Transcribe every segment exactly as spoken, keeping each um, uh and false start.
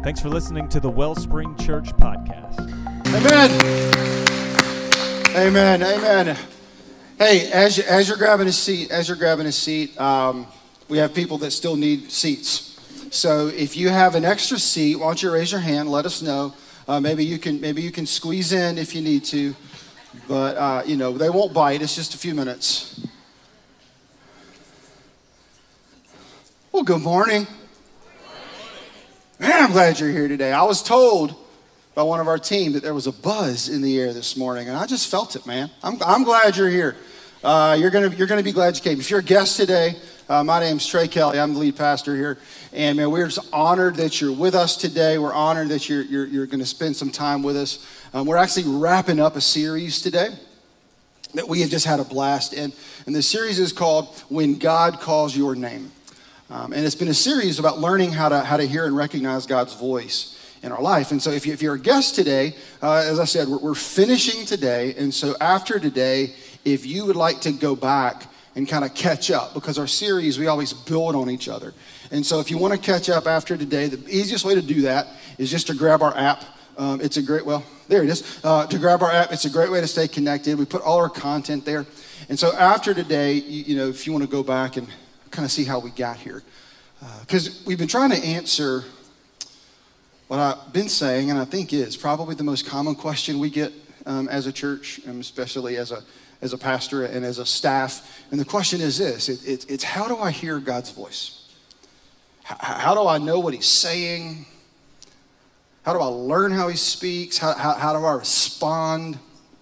Thanks for listening to the Wellspring Church podcast. Amen. Amen. Amen. Hey, as, you, as you're grabbing a seat, as you're grabbing a seat, um, we have people that still need seats. So if you have an extra seat, why don't you raise your hand? Let us know. Uh, maybe you can maybe you can squeeze in if you need to, but uh, you know they won't bite. It's just a few minutes. Well, good morning. Man, I'm glad you're here today. I was told by one of our team that there was a buzz in the air this morning, and I just felt it, man. I'm I'm glad you're here. Uh, you're gonna you're gonna be glad you came. If you're a guest today, uh, my name's Trey Kelly. I'm the lead pastor here, and man, we're just honored that you're with us today. We're honored that you're you're, you're going to spend some time with us. Um, we're actually wrapping up a series today that we have just had a blast in, and the series is called "When God Calls Your Name." Um, and it's been a series about learning how to how to hear and recognize God's voice in our life. And so if, you, if you're a guest today, uh, as I said, we're, we're finishing today. And so after today, if you would like to go back and kind of catch up, because our series, we always build on each other. And so if you want to catch up after today, the easiest way to do that is just to grab our app. Um, it's a great, well, there it is. Uh, to grab our app, it's a great way to stay connected. We put all our content there. And so after today, you, you know, if you want to go back and kind of see how we got here. Because uh, we've been trying to answer what I've been saying, and I think is probably the most common question we get um, as a church, and especially as a as a pastor and as a staff. And the question is this, it, it, it's how do I hear God's voice? H- how do I know what he's saying? How do I learn how he speaks? How, how, how do I respond?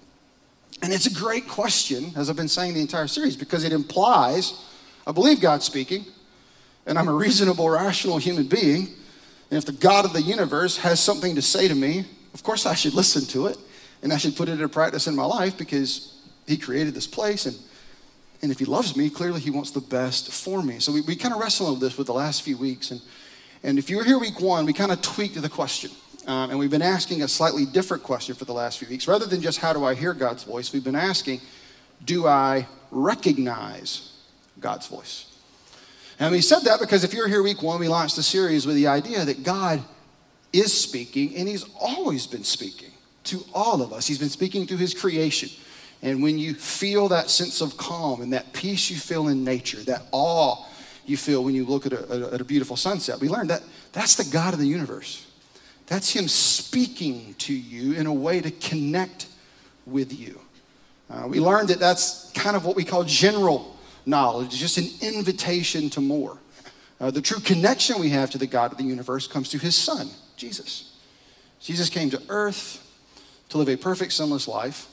And it's a great question, as I've been saying the entire series, because it implies I believe God's speaking, and I'm a reasonable, rational human being. And if the God of the universe has something to say to me, of course I should listen to it, and I should put it into practice in my life because he created this place, and, and if he loves me, clearly he wants the best for me. So we, we kind of wrestled with this with the last few weeks. And, and if you were here week one, we kind of tweaked the question. Um, and we've been asking a slightly different question for the last few weeks. Rather than just how do I hear God's voice, we've been asking, do I recognize God's voice? And we said that because if you're here week one, we launched the series with the idea that God is speaking, and he's always been speaking to all of us. He's been speaking through his creation. And when you feel that sense of calm and that peace you feel in nature, that awe you feel when you look at a, at a beautiful sunset, we learned that that's the God of the universe. That's him speaking to you in a way to connect with you. Uh, we learned that that's kind of what we call general knowledge, is just an invitation to more. Uh, the true connection we have to the God of the universe comes through his son, Jesus. Jesus came to earth to live a perfect, sinless life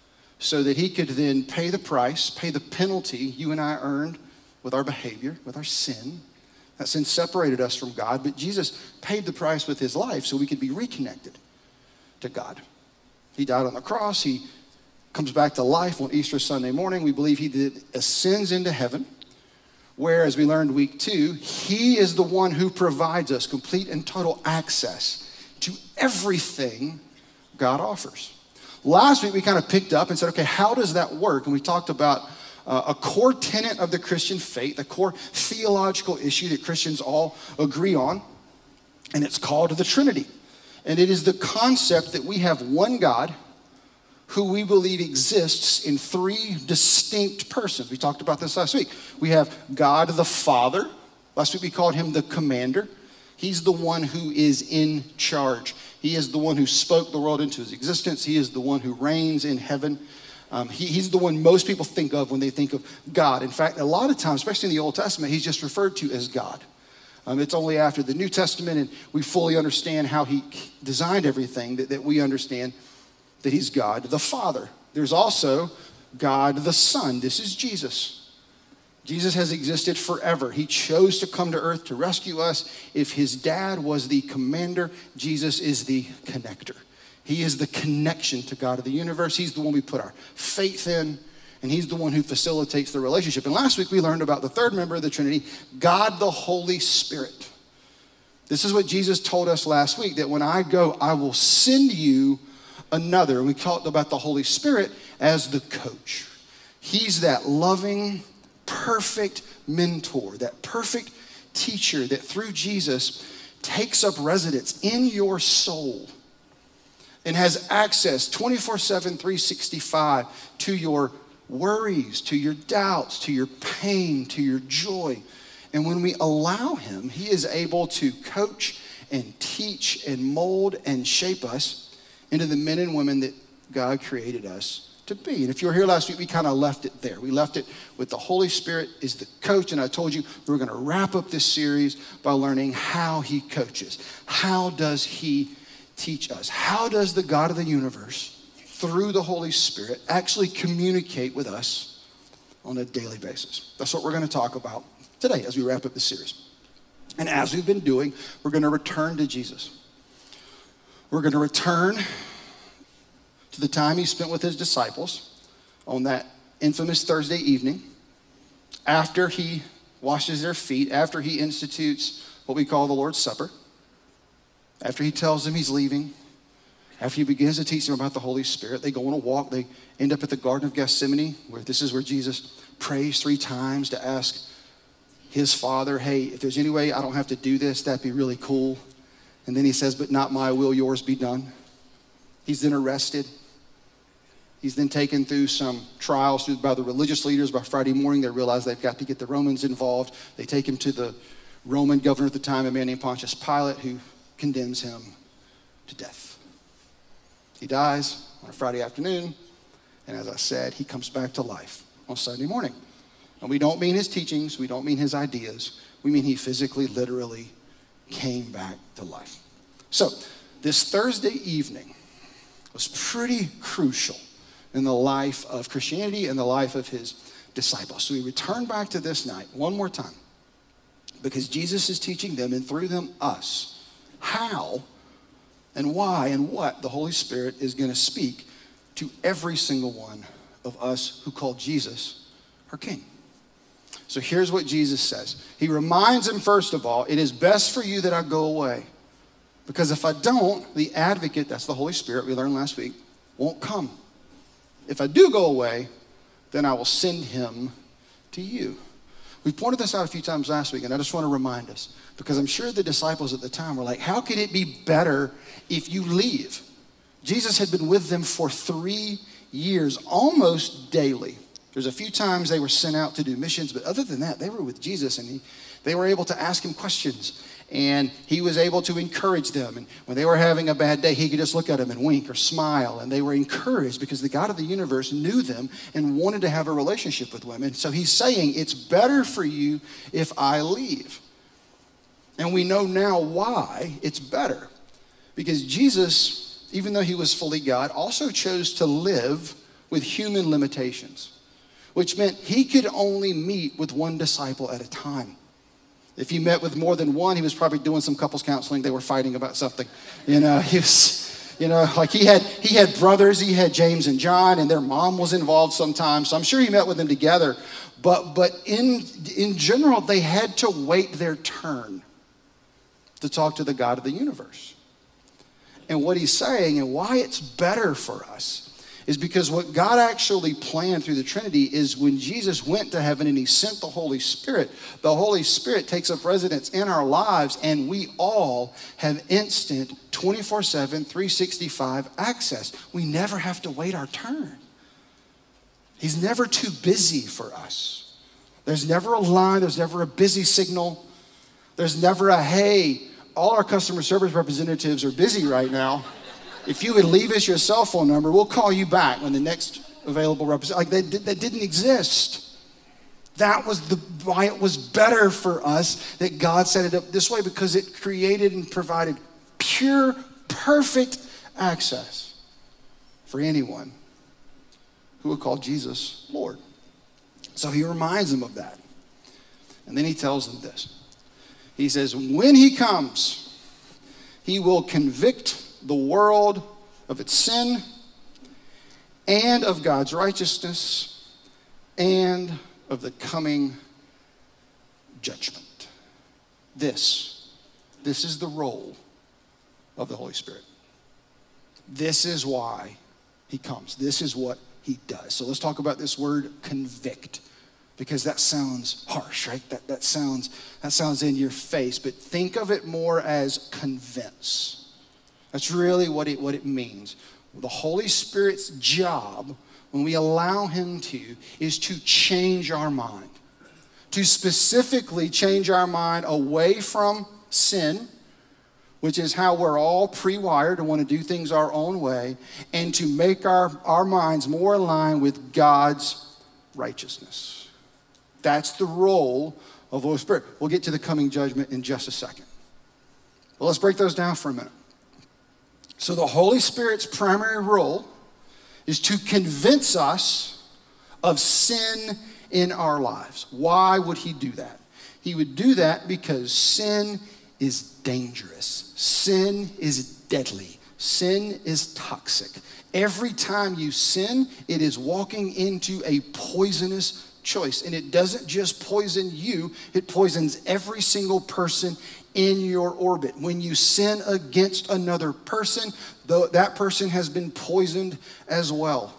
so that he could then pay the price, pay the penalty you and I earned with our behavior, with our sin. That sin separated us from God, but Jesus paid the price with his life so we could be reconnected to God. He died on the cross. He comes back to life on Easter Sunday morning. We believe he did ascends into heaven, where, as we learned week two, he is the one who provides us complete and total access to everything God offers. Last week, we kind of picked up and said, okay, how does that work? And we talked about uh, a core tenet of the Christian faith, a core theological issue that Christians all agree on, and it's called the Trinity. And it is the concept that we have one God who we believe exists in three distinct persons. We talked about this last week. We have God the Father. Last week we called him the commander. He's the one who is in charge. He is the one who spoke the world into his existence. He is the one who reigns in heaven. Um, he, he's the one most people think of when they think of God. In fact, a lot of times, especially in the Old Testament, he's just referred to as God. Um, it's only after the New Testament and we fully understand how he designed everything that, that we understand that he's God the Father. There's also God the Son. This is Jesus. Jesus has existed forever. He chose to come to earth to rescue us. If his dad was the commander, Jesus is the connector. He is the connection to God of the universe. He's the one we put our faith in, and he's the one who facilitates the relationship. And last week we learned about the third member of the Trinity, God the Holy Spirit. This is what Jesus told us last week, that when I go, I will send you another. And we talked about the Holy Spirit as the coach. He's that loving, perfect mentor, that perfect teacher that through Jesus takes up residence in your soul and has access twenty-four seven, three sixty-five to your worries, to your doubts, to your pain, to your joy. And when we allow him, he is able to coach and teach and mold and shape us into the men and women that God created us to be. And if you were here last week, we kind of left it there. We left it with the Holy Spirit is the coach. And I told you we were going to wrap up this series by learning how he coaches. How does he teach us? How does the God of the universe, through the Holy Spirit, actually communicate with us on a daily basis? That's what we're going to talk about today as we wrap up this series. And as we've been doing, we're going to return to Jesus. We're going to return to the time he spent with his disciples on that infamous Thursday evening, after he washes their feet, after he institutes what we call the Lord's Supper, after he tells them he's leaving, after he begins to teach them about the Holy Spirit. They go on a walk. They end up at the Garden of Gethsemane, where this is where Jesus prays three times to ask his Father, hey, if there's any way I don't have to do this, that'd be really cool. And then he says, but not my will, yours be done. He's then arrested. He's then taken through some trials by the religious leaders. By Friday morning, they realize they've got to get the Romans involved. They take him to the Roman governor at the time, a man named Pontius Pilate, who condemns him to death. He dies on a Friday afternoon, and as I said, he comes back to life on Sunday morning. And we don't mean his teachings, we don't mean his ideas, we mean he physically, literally came back to life. So, this Thursday evening was pretty crucial in the life of Christianity and the life of his disciples. So we return back to this night one more time, because Jesus is teaching them, and through them us, how and why and what the Holy Spirit is going to speak to every single one of us who call Jesus our King. So here's what Jesus says. He reminds them, first of all, it is best for you that I go away, because if I don't, the advocate, that's the Holy Spirit we learned last week, won't come. If I do go away, then I will send him to you. We pointed this out a few times last week, and I just want to remind us, because I'm sure the disciples at the time were like, how could it be better if you leave? Jesus had been with them for three years, almost daily. There's a few times they were sent out to do missions, but other than that, they were with Jesus, and he, they were able to ask him questions, and he was able to encourage them. And when they were having a bad day, he could just look at them and wink or smile, and they were encouraged because the God of the universe knew them and wanted to have a relationship with them. And so he's saying, it's better for you if I leave. And we know now why it's better. Because Jesus, even though he was fully God, also chose to live with human limitations, which meant he could only meet with one disciple at a time. If he met with more than one, he was probably doing some couples counseling. They were fighting about something. You know, he was, you know, like he had he had brothers. He had James and John, and their mom was involved sometimes. So I'm sure he met with them together. But but in in general, they had to wait their turn to talk to the God of the universe. And what he's saying and why it's better for us is because what God actually planned through the Trinity is when Jesus went to heaven and he sent the Holy Spirit, the Holy Spirit takes up residence in our lives, and we all have instant twenty-four seven, three sixty-five access. We never have to wait our turn. He's never too busy for us. There's never a line, there's never a busy signal. There's never a, hey, all our customer service representatives are busy right now. If you would leave us your cell phone number, we'll call you back when the next available representative. Like that, that didn't exist. That was the why it was better for us that God set it up this way, because it created and provided pure, perfect access for anyone who would call Jesus Lord. So he reminds them of that. And then he tells them this. He says, when he comes, he will convict the world of its sin and of God's righteousness and of the coming judgment. This, this is the role of the Holy Spirit. This is why he comes. This is what he does. So let's talk about this word convict, because that sounds harsh, right? That, that, sounds, that sounds in your face. But think of it more as convince. That's really what it, what it means. The Holy Spirit's job, when we allow him to, is to change our mind. To specifically change our mind away from sin, which is how we're all pre-wired to want to do things our own way, and to make our, our minds more aligned with God's righteousness. That's the role of the Holy Spirit. We'll get to the coming judgment in just a second. But let's break those down for a minute. So the Holy Spirit's primary role is to convince us of sin in our lives. Why would he do that? He would do that because sin is dangerous. Sin is deadly. Sin is toxic. Every time you sin, it is walking into a poisonous choice. And it doesn't just poison you, it poisons every single person in your orbit. When you sin against another person, though that person has been poisoned as well.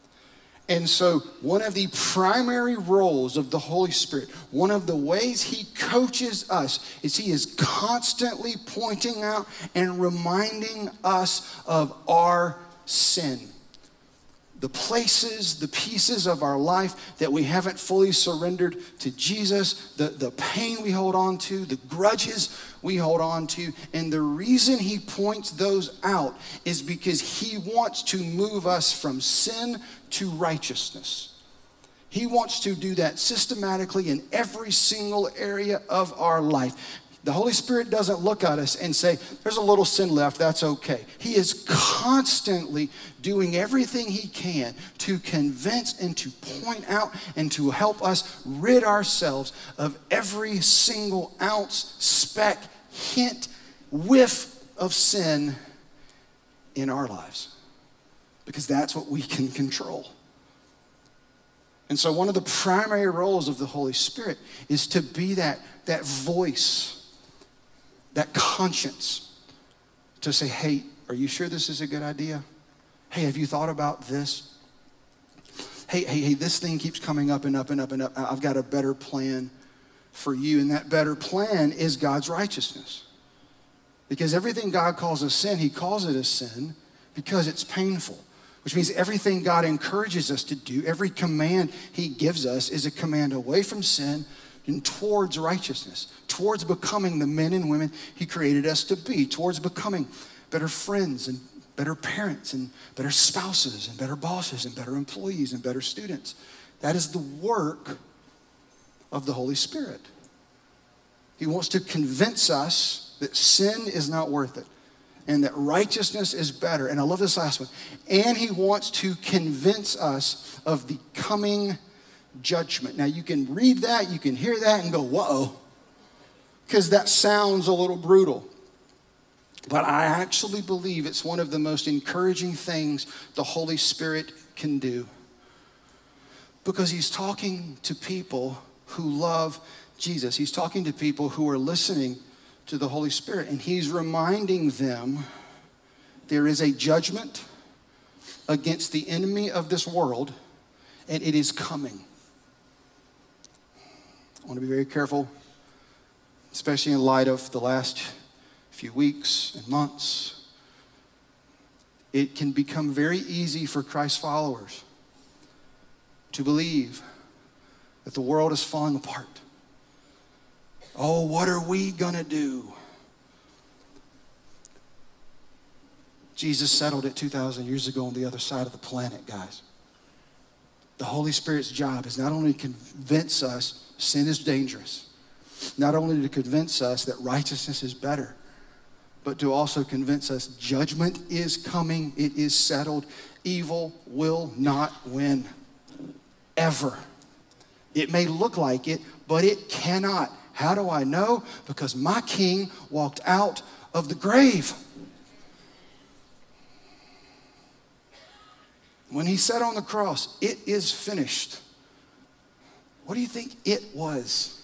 And so one of the primary roles of the Holy Spirit, one of the ways he coaches us, is he is constantly pointing out and reminding us of our sin. The places, the pieces of our life that we haven't fully surrendered to Jesus, the, the pain we hold on to, the grudges we hold on to. And the reason he points those out is because he wants to move us from sin to righteousness. He wants to do that systematically in every single area of our life. The Holy Spirit doesn't look at us and say, there's a little sin left, that's okay. He is constantly doing everything he can to convince and to point out and to help us rid ourselves of every single ounce, speck, hint, whiff of sin in our lives. Because that's what we can control. And so one of the primary roles of the Holy Spirit is to be that, that voice, that conscience, to say, hey, are you sure this is a good idea? Hey, have you thought about this? Hey, hey, hey, this thing keeps coming up and up and up and up. I've got a better plan for you. And that better plan is God's righteousness. Because everything God calls a sin, he calls it a sin because it's painful. Which means everything God encourages us to do, every command he gives us is a command away from sin and towards righteousness, towards becoming the men and women he created us to be, towards becoming better friends and better parents and better spouses and better bosses and better employees and better students. That is the work of the Holy Spirit. He wants to convince us that sin is not worth it and that righteousness is better. And I love this last one. And he wants to convince us of the coming judgment. Now you can read that, you can hear that and go, whoa, because that sounds a little brutal. But I actually believe it's one of the most encouraging things the Holy Spirit can do. Because he's talking to people who love Jesus. He's talking to people who are listening to the Holy Spirit. And he's reminding them there is a judgment against the enemy of this world, and it is coming. I want to be very careful, especially in light of the last few weeks and months. It can become very easy for Christ followers to believe that the world is falling apart. Oh, what are we gonna do? Jesus settled it two thousand years ago on the other side of the planet, guys. The Holy Spirit's job is not only to convince us sin is dangerous, not only to convince us that righteousness is better, but to also convince us judgment is coming, it is settled, evil will not win, ever. It may look like it, but it cannot. How do I know? Because my King walked out of the grave. When he said on the cross, it is finished. What do you think it was?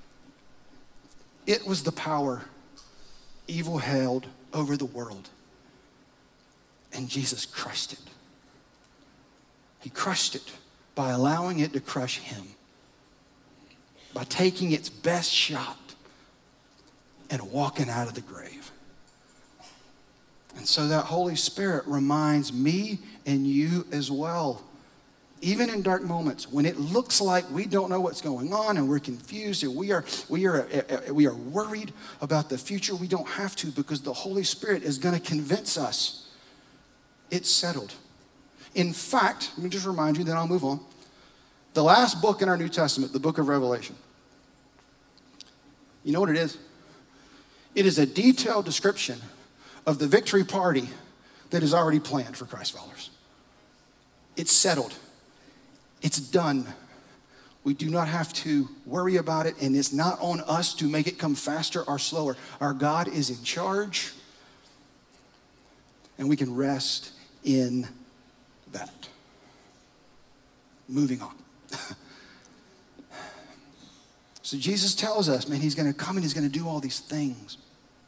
It was the power evil held over the world. And Jesus crushed it. He crushed it by allowing it to crush him. by taking its best shot and walking out of the grave. And so that Holy Spirit reminds me and you as well, even in dark moments, when it looks like we don't know what's going on and we're confused and we are, we are, we are worried about the future, we don't have to, because the Holy Spirit is going to convince us it's settled. In fact, let me just remind you, then I'll move on. The last book in our New Testament, the book of Revelation, you know what it is? It is a detailed description of the victory party that is already planned for Christ followers. It's settled. It's done. We do not have to worry about it, and it's not on us to make it come faster or slower. Our God is in charge, and we can rest in that. Moving on. So Jesus tells us, man, he's going to come and he's going to do all these things.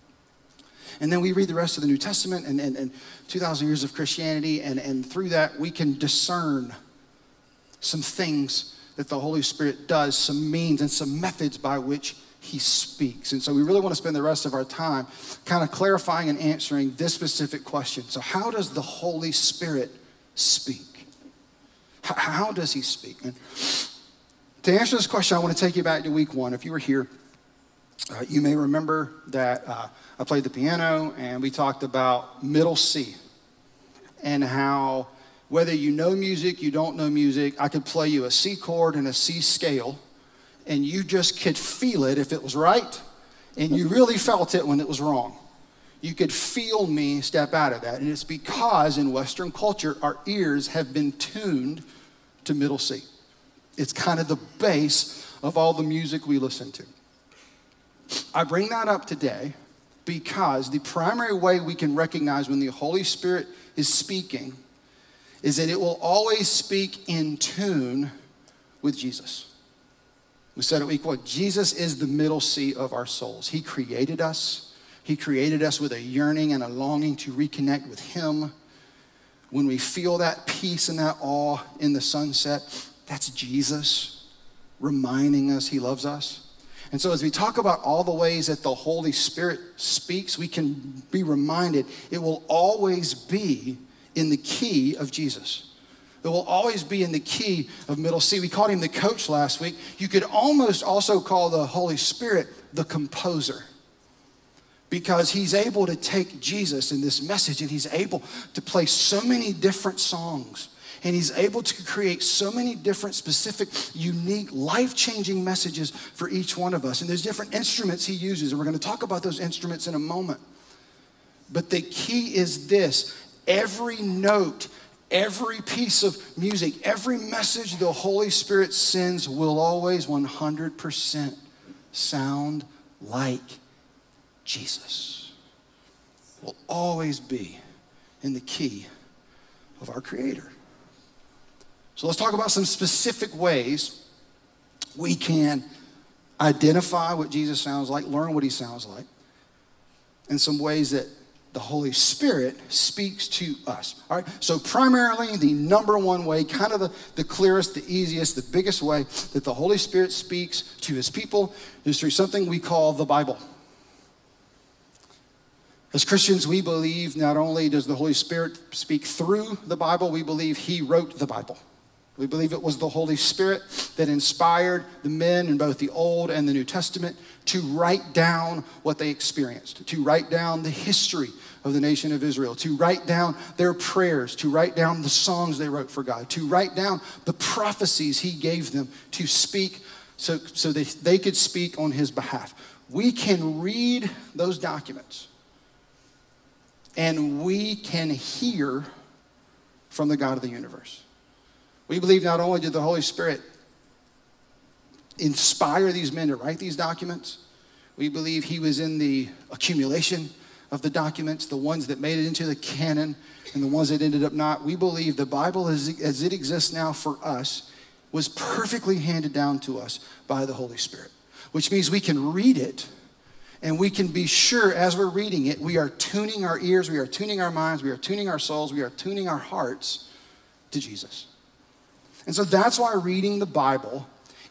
And then we read the rest of the New Testament and, and, and two thousand years of Christianity, and, and through that we can discern some things that the Holy Spirit does, some means and some methods by which he speaks. And so we really want to spend the rest of our time kind of clarifying and answering this specific question. So how does the Holy Spirit speak? How, how does he speak? And to answer this question, I want to take you back to week one. If you were here, uh, you may remember that uh, I played the piano and we talked about middle C and how whether you know music, you don't know music, I could play you a C chord and a C scale and you just could feel it if it was right, and you really felt it when it was wrong. You could feel me step out of that, and it's because in Western culture, our ears have been tuned to middle C. It's kind of the base of all the music we listen to. I bring that up today because the primary way we can recognize when the Holy Spirit is speaking is that it will always speak in tune with Jesus. We said it week one, Jesus is the middle C of our souls. He created us. He created us with a yearning and a longing to reconnect with him. When we feel that peace and that awe in the sunset, that's Jesus reminding us he loves us. And so as we talk about all the ways that the Holy Spirit speaks, we can be reminded it will always be in the key of Jesus. It will always be in the key of middle C. We called him the coach last week. You could almost also call the Holy Spirit the composer, because he's able to take Jesus in this message and he's able to play so many different songs. And he's able to create so many different, specific, unique, life-changing messages for each one of us. And there's different instruments he uses, and we're going to talk about those instruments in a moment. But the key is this: every note, every piece of music, every message the Holy Spirit sends will always one hundred percent sound like Jesus. Will always be in the key of our Creator. So let's talk about some specific ways we can identify what Jesus sounds like, learn what he sounds like, and some ways that the Holy Spirit speaks to us. All right, so primarily the number one way, kind of the, the clearest, the easiest, the biggest way that the Holy Spirit speaks to his people is through something we call the Bible. As Christians, we believe not only does the Holy Spirit speak through the Bible, we believe he wrote the Bible. We believe it was the Holy Spirit that inspired the men in both the Old and the New Testament to write down what they experienced, to write down the history of the nation of Israel, to write down their prayers, to write down the songs they wrote for God, to write down the prophecies he gave them to speak so, so that they could speak on his behalf. We can read those documents and we can hear from the God of the universe. We believe not only did the Holy Spirit inspire these men to write these documents, we believe he was in the accumulation of the documents, the ones that made it into the canon and the ones that ended up not. We believe the Bible as, as it exists now for us was perfectly handed down to us by the Holy Spirit, which means we can read it and we can be sure as we're reading it, we are tuning our ears, we are tuning our minds, we are tuning our souls, we are tuning our hearts to Jesus. And so that's why reading the Bible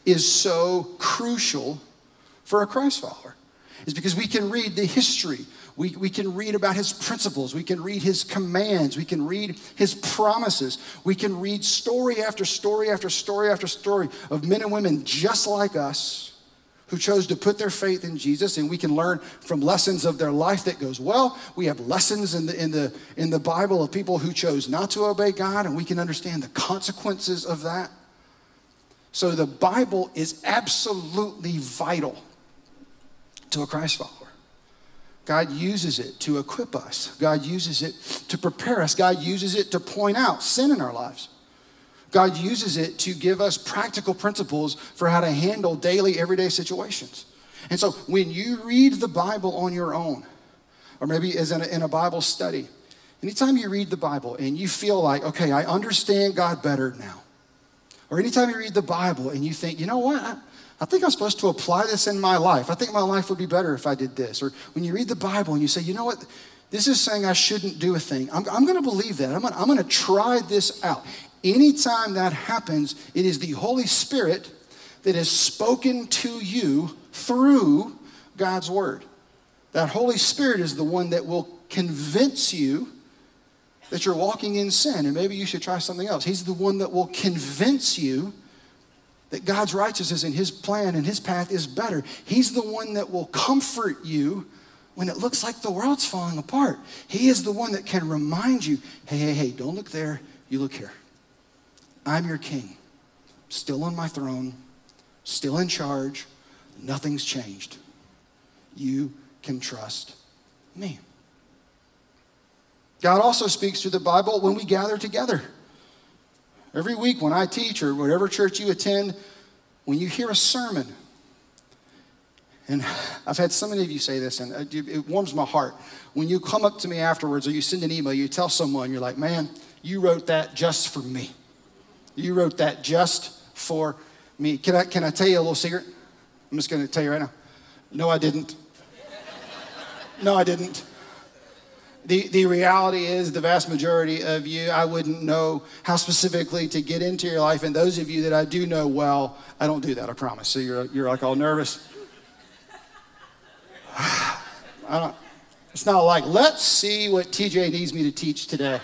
is so crucial for a Christ follower is because we can read the history. We, we can read about his principles. We can read his commands. We can read his promises. We can read story after story after story after story of men and women just like us who chose to put their faith in Jesus, and we can learn from lessons of their life that goes well. We have lessons in the, in the, in the Bible of people who chose not to obey God, and we can understand the consequences of that. So the Bible is absolutely vital to a Christ follower. God uses it to equip us. God uses it to prepare us. God uses it to point out sin in our lives. God uses it to give us practical principles for how to handle daily, everyday situations. And so when you read the Bible on your own, or maybe as in a, in a Bible study, anytime you read the Bible and you feel like, okay, I understand God better now, or anytime you read the Bible and you think, you know what, I, I think I'm supposed to apply this in my life. I think my life would be better if I did this. Or when you read the Bible and you say, you know what, this is saying I shouldn't do a thing. I'm, I'm going to believe that. I'm going I'm to try this out. Anytime that happens, it is the Holy Spirit that has spoken to you through God's word. That Holy Spirit is the one that will convince you that you're walking in sin and maybe you should try something else. He's the one that will convince you that God's righteousness and his plan and his path is better. He's the one that will comfort you when it looks like the world's falling apart. He is the one that can remind you, hey, hey, hey, don't look there, you look here. I'm your king, still on my throne, still in charge. Nothing's changed. You can trust me. God also speaks through the Bible when we gather together. Every week when I teach or whatever church you attend, when you hear a sermon, and I've had so many of you say this, and it warms my heart. When you come up to me afterwards or you send an email, you tell someone, you're like, man, you wrote that just for me. You wrote that just for me. Can I, can I tell you a little secret? I'm just going to tell you right now. No, I didn't. No, I didn't. The, the reality is the vast majority of you, I wouldn't know how specifically to get into your life. And those of you that I do know well, I don't do that, I promise. So you're, you're like all nervous. I don't, it's not like, let's see what T J needs me to teach today.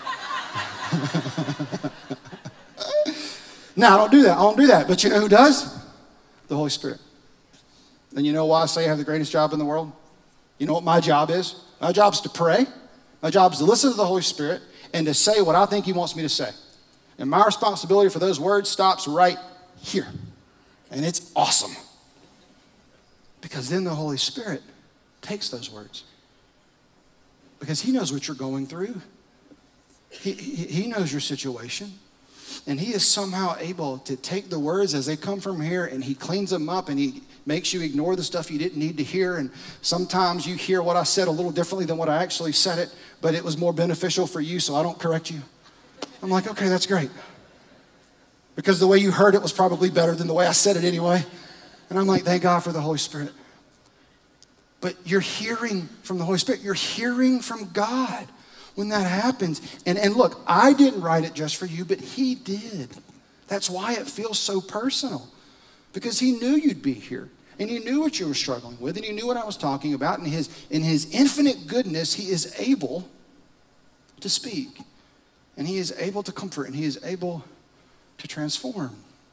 No, I don't do that. I don't do that. But you know who does? The Holy Spirit. And you know why I say I have the greatest job in the world? You know what my job is? My job is to pray. My job is to listen to the Holy Spirit and to say what I think he wants me to say. And my responsibility for those words stops right here. And it's awesome. Because then the Holy Spirit takes those words. Because he knows what you're going through. He, he, he knows your situation. And he is somehow able to take the words as they come from here and he cleans them up and he makes you ignore the stuff you didn't need to hear. And sometimes you hear what I said a little differently than what I actually said it, but it was more beneficial for you, so I don't correct you. I'm like, okay, that's great. Because the way you heard it was probably better than the way I said it anyway. And I'm like, thank God for the Holy Spirit. But you're hearing from the Holy Spirit. You're hearing from God when that happens. And, and look, I didn't write it just for you, but he did. That's why it feels so personal. Because he knew you'd be here. And he knew what you were struggling with. And he knew what I was talking about. And his, in his infinite goodness, he is able to speak. And he is able to comfort. And he is able to transform.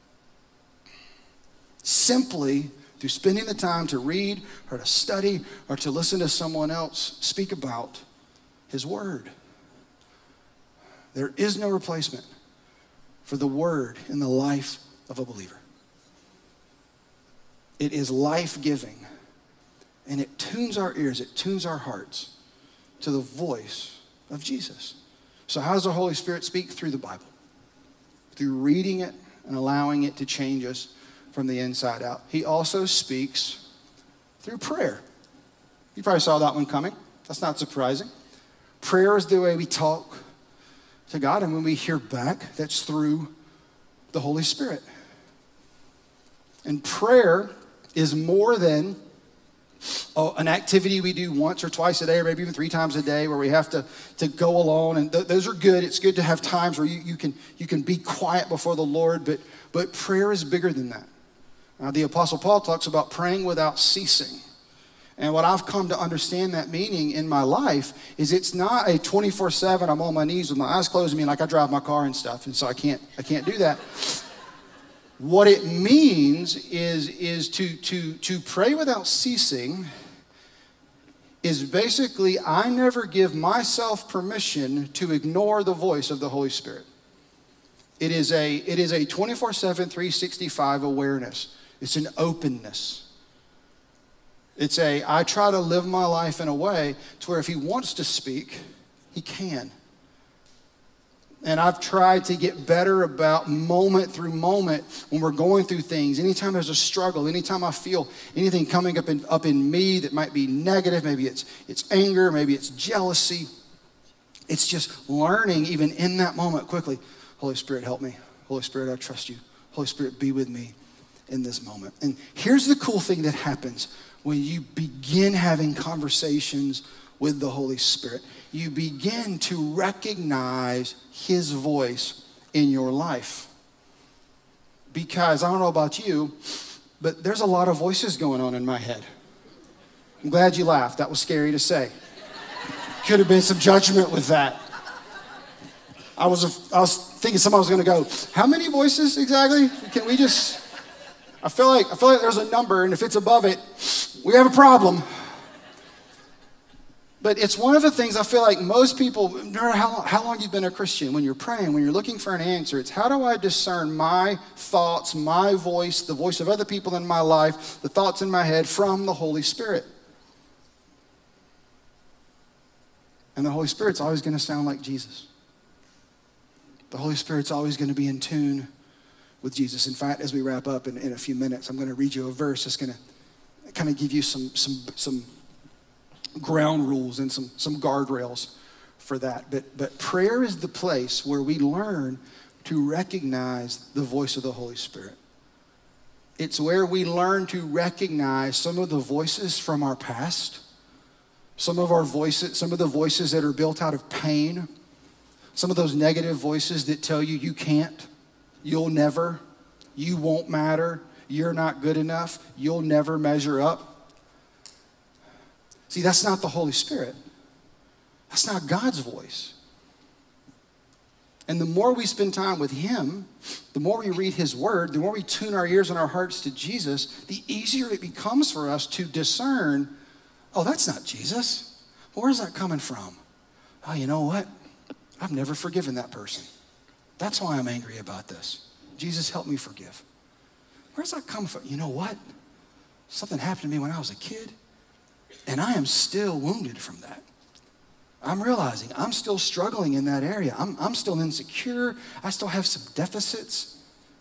Simply through spending the time to read or to study or to listen to someone else speak about his word. There is no replacement for the word in the life of a believer. It is life-giving, and it tunes our ears, it tunes our hearts to the voice of Jesus. So how does the Holy Spirit speak? Through the Bible, through reading it and allowing it to change us from the inside out. He also speaks through prayer. You probably saw that one coming. That's not surprising. Prayer is the way we talk to God, and when we hear back, that's through the Holy Spirit. And prayer is more than oh, an activity we do once or twice a day, or maybe even three times a day, where we have to, to go alone. And th- those are good. It's good to have times where you, you can you can be quiet before the Lord, but, but prayer is bigger than that. Uh, the Apostle Paul talks about praying without ceasing. And what I've come to understand that meaning in my life is it's not a twenty-four seven, I'm on my knees with my eyes closed, I mean, like I drive my car and stuff, and so I can't, I can't do that. What it means is, is to, to, to pray without ceasing is basically I never give myself permission to ignore the voice of the Holy Spirit. It is a, it is a twenty-four seven, three sixty-five awareness. It's an openness. It's a, I try to live my life in a way to where if he wants to speak, he can. And I've tried to get better about moment through moment when we're going through things. Anytime there's a struggle, anytime I feel anything coming up in, up in me that might be negative, maybe it's, it's anger, maybe it's jealousy. It's just learning even in that moment quickly, Holy Spirit, help me. Holy Spirit, I trust you. Holy Spirit, be with me in this moment. And here's the cool thing that happens when you begin having conversations with the Holy Spirit. You begin to recognize his voice in your life. Because I don't know about you, but there's a lot of voices going on in my head. I'm glad you laughed. That was scary to say. Could have been some judgment with that. I was, I was thinking someone was going to go, how many voices exactly? Can we just... I feel like I feel like there's a number, and if it's above it, we have a problem. But it's one of the things I feel like most people, no matter how long, how long you've been a Christian, when you're praying, when you're looking for an answer, it's how do I discern my thoughts, my voice, the voice of other people in my life, the thoughts in my head from the Holy Spirit? And the Holy Spirit's always going to sound like Jesus. The Holy Spirit's always going to be in tune with Jesus. In fact, as we wrap up in, in a few minutes, I'm going to read you a verse that's going to kind of give you some some some ground rules and some some guardrails for that. But but prayer is the place where we learn to recognize the voice of the Holy Spirit. It's where we learn to recognize some of the voices from our past, some of our voices, some of the voices that are built out of pain, some of those negative voices that tell you you can't, you'll never, you won't matter, you're not good enough, you'll never measure up. See, that's not the Holy Spirit. That's not God's voice. And the more we spend time with him, the more we read his word, the more we tune our ears and our hearts to Jesus, the easier it becomes for us to discern, oh, that's not Jesus. Where's that coming from? Oh, you know what? I've never forgiven that person. That's why I'm angry about this. Jesus, help me forgive. Where's that come from? You know what? Something happened to me when I was a kid, and I am still wounded from that. I'm realizing I'm still struggling in that area. I'm, I'm still insecure. I still have some deficits.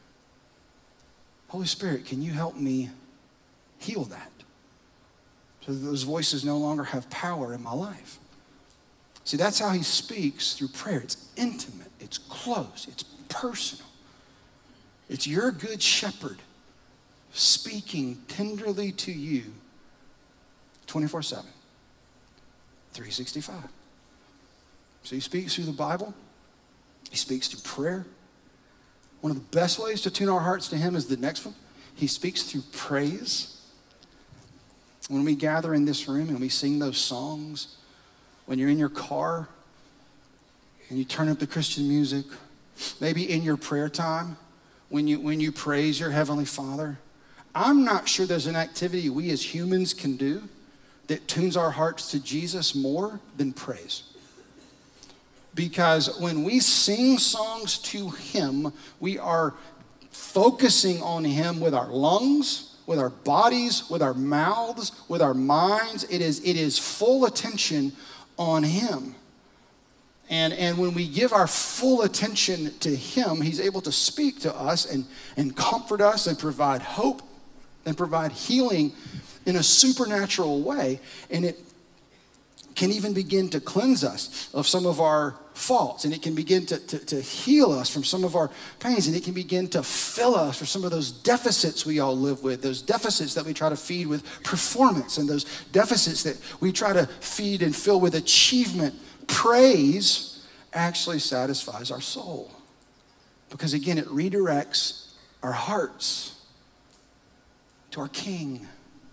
Holy Spirit, can you help me heal that so that those voices no longer have power in my life? See, that's how he speaks through prayer. It's intimate. It's close. It's personal. It's your good shepherd speaking tenderly to you twenty-four seven, three sixty-five. So he speaks through the Bible. He speaks through prayer. One of the best ways to tune our hearts to him is the next one. He speaks through praise. When we gather in this room and we sing those songs, when you're in your car and you turn up the Christian music, maybe in your prayer time, when you, when you praise your Heavenly Father, I'm not sure there's an activity we as humans can do that tunes our hearts to Jesus more than praise. Because when we sing songs to him, we are focusing on him with our lungs, with our bodies, with our mouths, with our minds. It is, it is full attention on him. And, and when we give our full attention to him, he's able to speak to us and, and comfort us and provide hope and provide healing in a supernatural way. And it can even begin to cleanse us of some of our faults. And it can begin to, to, to heal us from some of our pains. And it can begin to fill us for some of those deficits we all live with, those deficits that we try to feed with performance, and those deficits that we try to feed and fill with achievement. Praise actually satisfies our soul. Because again, it redirects our hearts to our King.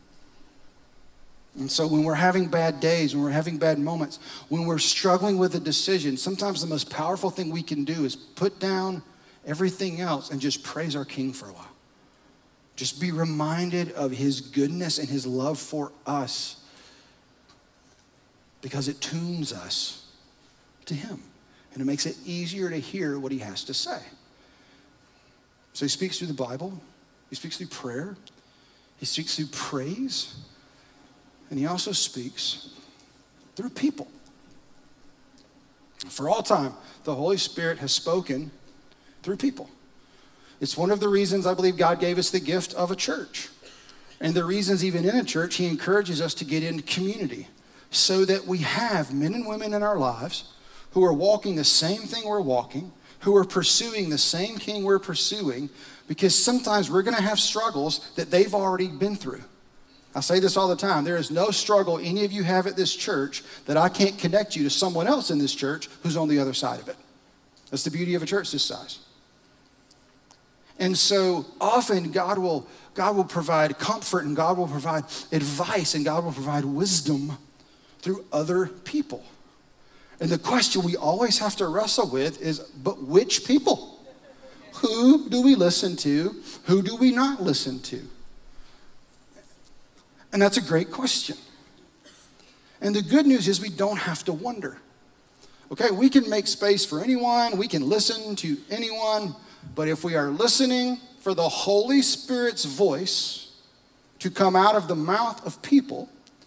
And so when we're having bad days, when we're having bad moments, when we're struggling with a decision, sometimes the most powerful thing we can do is put down everything else and just praise our King for a while. Just be reminded of his goodness and his love for us, because it tunes us to him. And it makes it easier to hear what he has to say. So he speaks through the Bible. He speaks through prayer. He speaks through praise. And he also speaks through people. For all time, the Holy Spirit has spoken through people. It's one of the reasons I believe God gave us the gift of a church. And the reasons even in a church, he encourages us to get into community so that we have men and women in our lives who are walking the same thing we're walking, who are pursuing the same King we're pursuing, because sometimes we're going to have struggles that they've already been through. I say this all the time. There is no struggle any of you have at this church that I can't connect you to someone else in this church who's on the other side of it. That's the beauty of a church this size. And so often God will, God will provide comfort, and God will provide advice, and God will provide wisdom through other people. And the question we always have to wrestle with is, but which people? Who do we listen to? Who do we not listen to? And that's a great question. And the good news is we don't have to wonder. Okay, we can make space for anyone. We can listen to anyone. But if we are listening for the Holy Spirit's voice to come out of the mouth of people,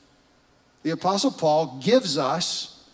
the Apostle Paul gives us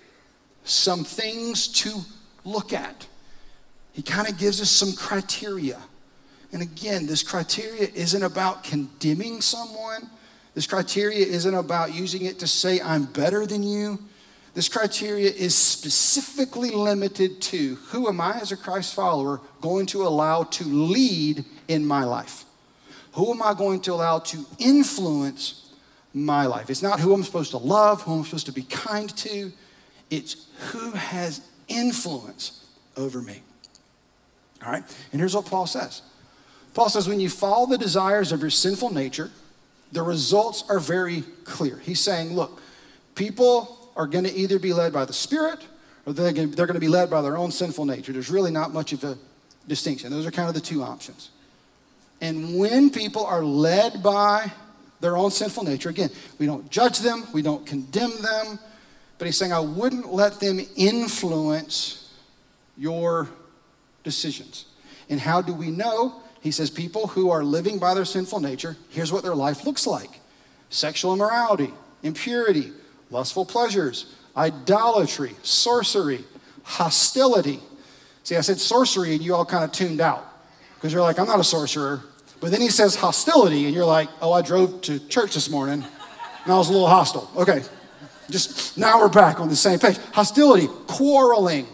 some things to look at. He kind of gives us some criteria. And again, this criteria isn't about condemning someone. This criteria isn't about using it to say, I'm better than you. This criteria is specifically limited to, who am I as a Christ follower going to allow to lead in my life? Who am I going to allow to influence my life? It's not who I'm supposed to love, who I'm supposed to be kind to. It's who has influence over me. All right? And here's what Paul says. Paul says, when you follow the desires of your sinful nature, the results are very clear. He's saying, look, people are going to either be led by the Spirit, or they're going to be led by their own sinful nature. There's really not much of a distinction. Those are kind of the two options. And when people are led by their own sinful nature, again, we don't judge them, we don't condemn them, but he's saying, I wouldn't let them influence your decisions. And how do we know? He says people who are living by their sinful nature, here's what their life looks like. Sexual immorality, impurity, lustful pleasures, idolatry, sorcery, hostility. See, I said sorcery and you all kind of tuned out because you're like, I'm not a sorcerer. But then he says hostility and you're like, oh, I drove to church this morning and I was a little hostile. Okay, just now we're back on the same page. Hostility, quarreling,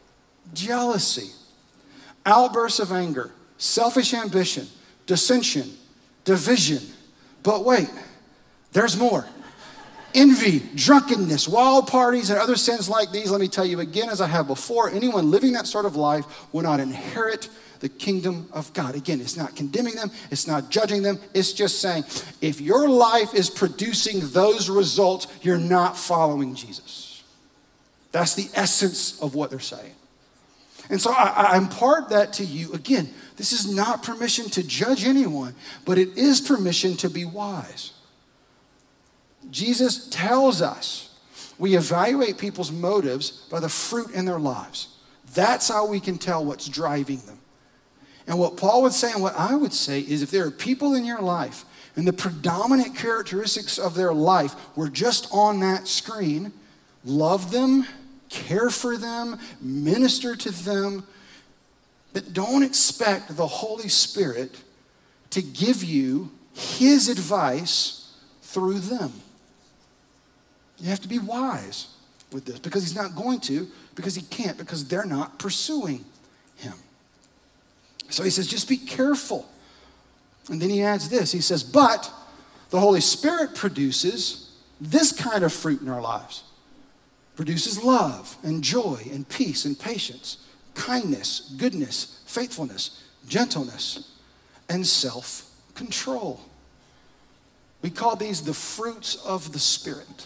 jealousy, outbursts of anger, selfish ambition, dissension, division. But wait, there's more. Envy, drunkenness, wild parties, and other sins like these. Let me tell you again, as I have before, anyone living that sort of life will not inherit the kingdom of God. Again, it's not condemning them. It's not judging them. It's just saying, if your life is producing those results, you're not following Jesus. That's the essence of what they're saying. And so I, I impart that to you. Again, this is not permission to judge anyone, but it is permission to be wise. Jesus tells us we evaluate people's motives by the fruit in their lives. That's how we can tell what's driving them. And what Paul would say and what I would say is if there are people in your life and the predominant characteristics of their life were just on that screen, love them, care for them, minister to them, but don't expect the Holy Spirit to give you his advice through them. You have to be wise with this because he's not going to, because he can't, because they're not pursuing him. So he says, just be careful. And then he adds this. He says, but the Holy Spirit produces this kind of fruit in our lives. Produces love and joy and peace and patience, kindness, goodness, faithfulness, gentleness, and self-control. We call these the fruits of the Spirit.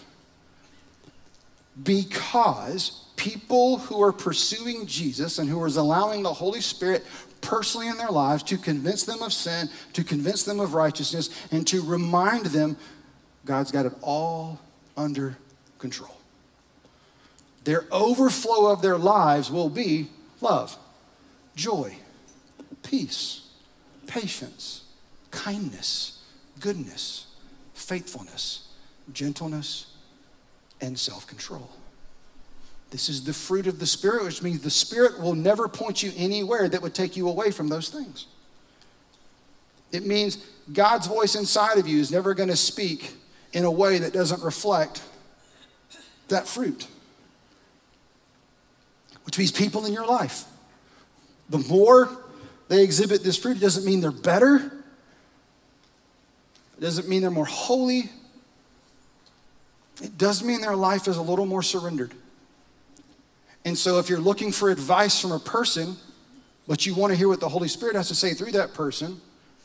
Because people who are pursuing Jesus and who are allowing the Holy Spirit personally in their lives to convince them of sin, to convince them of righteousness, and to remind them God's got it all under control. Their overflow of their lives will be love, joy, peace, patience, kindness, goodness, faithfulness, gentleness, and self-control. This is the fruit of the Spirit, which means the Spirit will never point you anywhere that would take you away from those things. It means God's voice inside of you is never going to speak in a way that doesn't reflect that fruit. Which means people in your life, the more they exhibit this fruit, it doesn't mean they're better. It doesn't mean they're more holy. It does mean their life is a little more surrendered. And so if you're looking for advice from a person, but you want to hear what the Holy Spirit has to say through that person,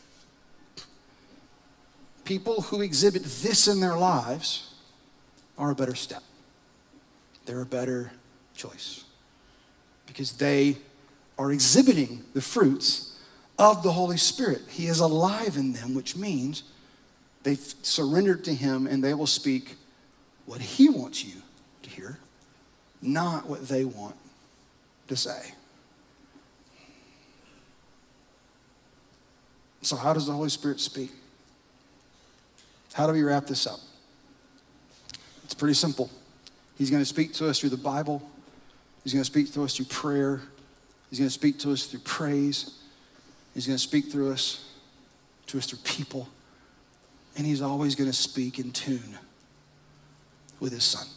people who exhibit this in their lives are a better step. They're a better choice because they are exhibiting the fruits of the Holy Spirit. He is alive in them, which means they've surrendered to him and they will speak what he wants you to hear, not what they want to say. So how does the Holy Spirit speak? How do we wrap this up? It's pretty simple. He's going to speak to us through the Bible. He's going to speak to us through prayer. He's going to speak to us through praise. He's going to speak through us, to us through people. And he's always going to speak in tune with his Son.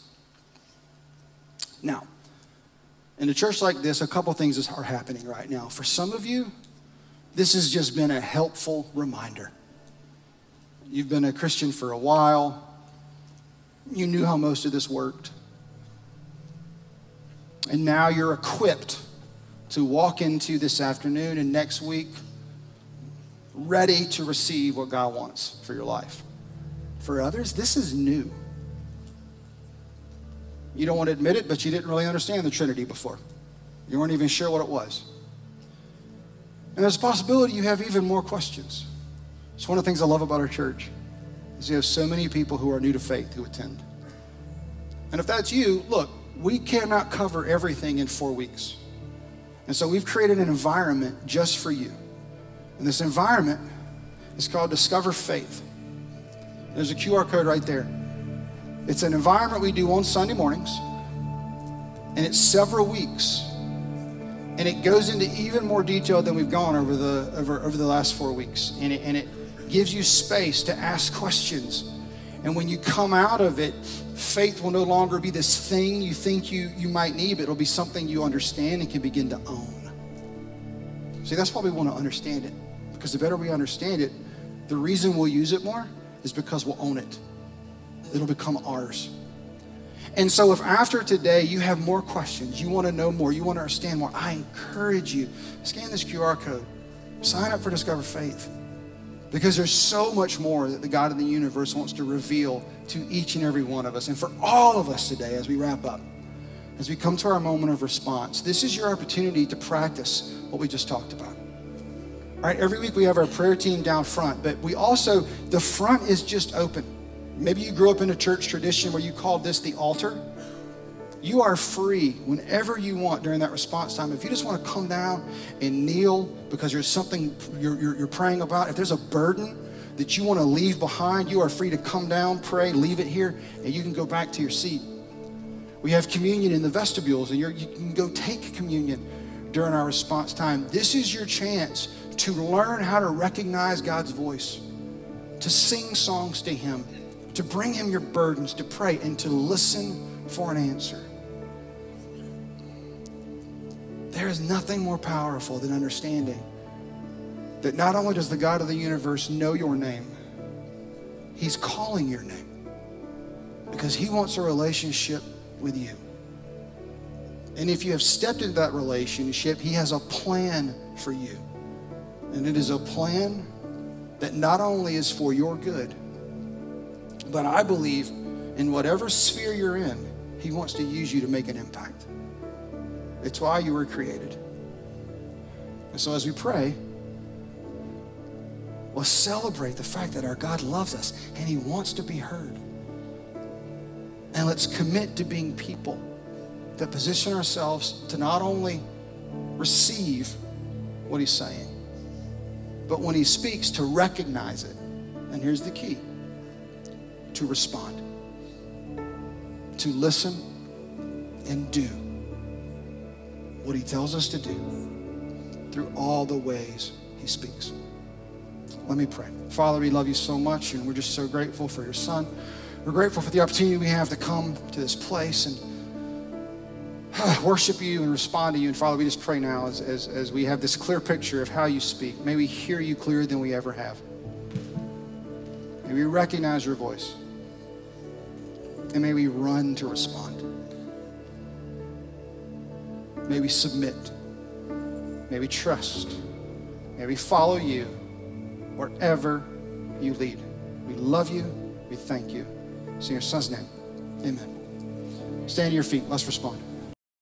Now, in a church like this, a couple things are happening right now. For some of you, this has just been a helpful reminder. You've been a Christian for a while. You knew how most of this worked. And now you're equipped to walk into this afternoon and next week ready to receive what God wants for your life. For others, this is new. You don't want to admit it, but you didn't really understand the Trinity before. You weren't even sure what it was. And there's a possibility you have even more questions. It's one of the things I love about our church is we have so many people who are new to faith who attend. And if that's you, look, we cannot cover everything in four weeks. And so we've created an environment just for you. And this environment is called Discover Faith. There's a Q R code right there. It's an environment we do on Sunday mornings, and it's several weeks. And it goes into even more detail than we've gone over the over, over the last four weeks. And it, and it gives you space to ask questions. And when you come out of it, faith will no longer be this thing you think you, you might need, but it'll be something you understand and can begin to own. See, that's why we want to understand it. Because the better we understand it, the reason we'll use it more is because we'll own it. It'll become ours. And so if after today you have more questions, you want to know more, you want to understand more, I encourage you, scan this Q R code, sign up for Discover Faith. Because there's so much more that the God of the universe wants to reveal to each and every one of us. And for all of us today, as we wrap up, as we come to our moment of response, this is your opportunity to practice what we just talked about. All right, every week we have our prayer team down front, but we also, the front is just open. Maybe you grew up in a church tradition where you called this the altar. You are free whenever you want during that response time. If you just want to come down and kneel because there's something you're, you're, you're praying about, if there's a burden that you want to leave behind, you are free to come down, pray, leave it here, and you can go back to your seat. We have communion in the vestibules, and you're, you can go take communion during our response time. This is your chance to learn how to recognize God's voice, to sing songs to him, to bring him your burdens, to pray, and to listen for an answer. There is nothing more powerful than understanding that not only does the God of the universe know your name, he's calling your name because he wants a relationship with you. And if you have stepped into that relationship, he has a plan for you. And it is a plan that not only is for your good, But I believe in whatever sphere you're in, he wants to use you to make an impact. It's why you were created. And so as we pray, let's celebrate the fact that our God loves us and he wants to be heard. And let's commit to being people that position ourselves to not only receive what he's saying, but when he speaks, to recognize it. And here's the key: to respond, to listen and do what he tells us to do through all the ways he speaks. Let me pray. Father, we love you so much, and we're just so grateful for your son. We're grateful for the opportunity we have to come to this place and worship you and respond to you. And Father, we just pray now as, as, as we have this clear picture of how you speak. May we hear you clearer than we ever have. May we recognize your voice. And may we run to respond. May we submit. May we trust. May we follow you wherever you lead. We love you. We thank you. It's in your son's name. Amen. Stand to your feet. Let's respond.